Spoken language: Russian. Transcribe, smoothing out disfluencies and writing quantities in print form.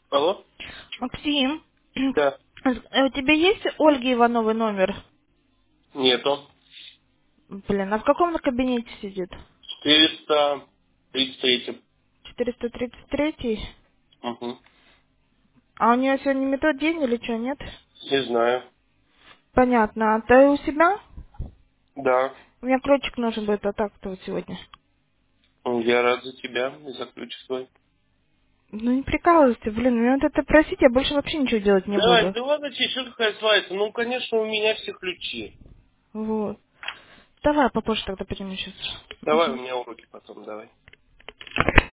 Алло? Максим, Да. у тебя есть Ольги Ивановой номер? Нету. Блин, а в каком на кабинете сидит? 433. 433? Угу. А у нее сегодня метод день или что, нет? Не знаю. Понятно. А ты у себя? Да. У меня ключик нужен будет, а так-то вот сегодня. Я рад за тебя и за ключ свой. Ну не прикалывайся, блин, мне вот это просить, я больше вообще ничего делать не Да, буду. да ладно тебе, что такая свадьба? Ну, конечно, у меня все ключи. Вот. Давай попозже тогда поднимем сейчас. Давай, у меня уроки потом, давай.